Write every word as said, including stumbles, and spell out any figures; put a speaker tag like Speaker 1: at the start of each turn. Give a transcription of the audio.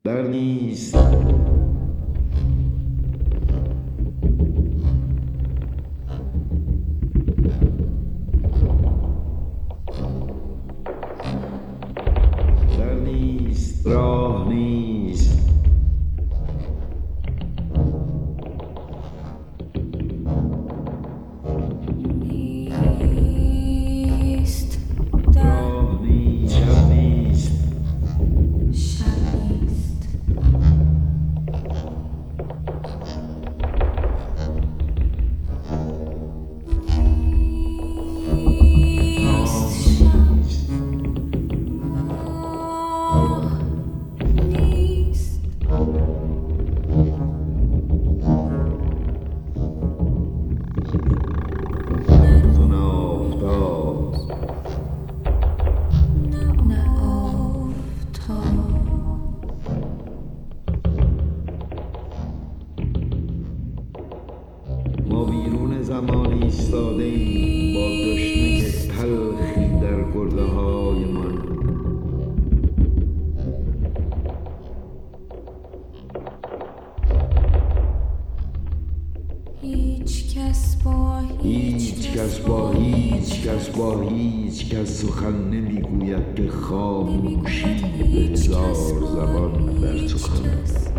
Speaker 1: در نیست در نیست راه نیست
Speaker 2: نیست
Speaker 1: راه نیست شب نیست
Speaker 2: شب نیست نیست شب ماه نیست
Speaker 1: تو نه آفتاب
Speaker 2: نه آفتاب
Speaker 1: ما بیرون زمان ایستاده ایم با دشنه تلخی در گرده هایمان
Speaker 2: هیچ کس با
Speaker 1: هیچ کس با هیچ کس با هیچ کس سخن نمیگوید که خاموشی به هزار زبان در سخن است.